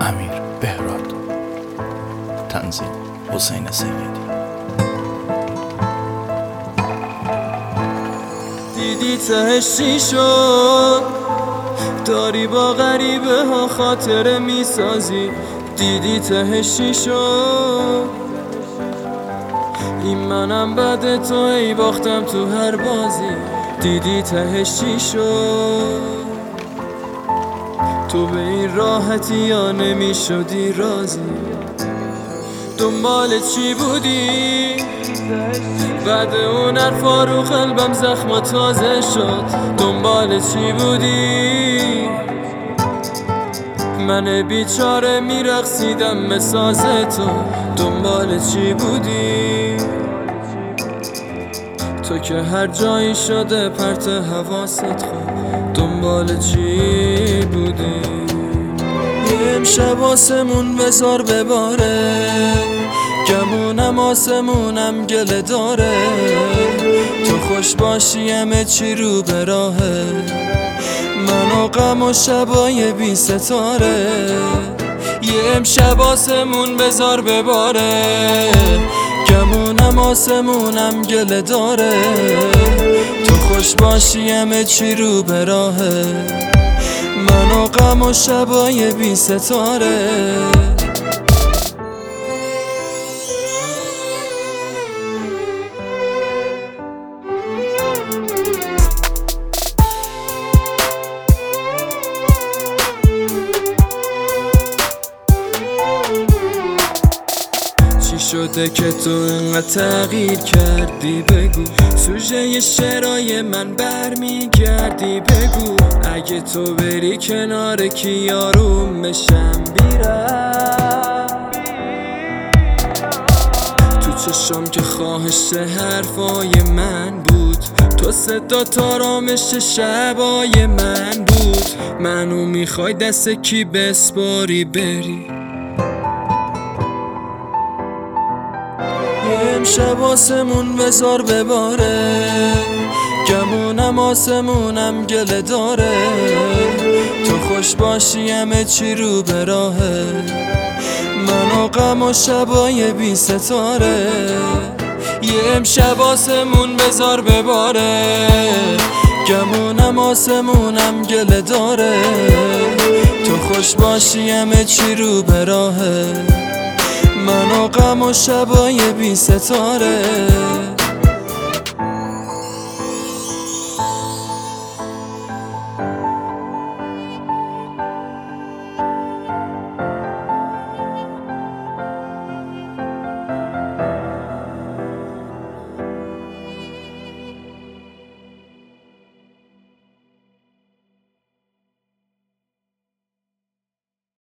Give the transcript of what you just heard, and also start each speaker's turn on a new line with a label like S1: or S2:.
S1: امیر بهراد، تنظیم حسین سیدی.
S2: دیدی تهش چی شد؟ داری با غریبه ها خاطره میسازی. دیدی تهش چی شد؟ این منم بعد تو ای باختم تو هر بازی. دیدی تهش چی شد؟ تو به این راحتی یا نمی شدی راضی؟ دنبال چی بودی؟ بعد اون حرفا رو قلبم زخم تازه شد. دنبال چی بودی؟ من بیچاره میرقصیدم مساز تو. دنبال چی بودی؟ تو که هر جایی شده پرت حواست خوب. دنبال چی بودی؟ یه امشب آسمون بذار بباره، گمونم آسمونم گله داره. تو خوش باشی همه چی رو به راهه، من و غم و شبای بی ستاره. یه امشب آسمون بذار بباره، گمونم آسمونم گله داره. تو خوش باشی همه چی رو به راهه، من و غم و شبای بی ستاره. چی شده که تو انقدر تغییر کردی؟ بگو سوژه شعرهای من برمیگردی. بگو اگه تو بری کنار کی یاروم بشم بیرم. تو چشم که خواهش حرفای من بود، تو صدا تارامش شبای من بود. منو میخوای دست کی بسپاری بری؟ یه امشب آسمون بذار بباره، گمونم آسمونم گله داره. تو خوش باشی همه چی رو به راهه، من و غم و شبای بی ستاره. یه امشب آسمون بذار بباره، گمونم آسمونم گله داره. تو خوش باشی همه چی رو به راهه، من و غم و شبای بی ستاره.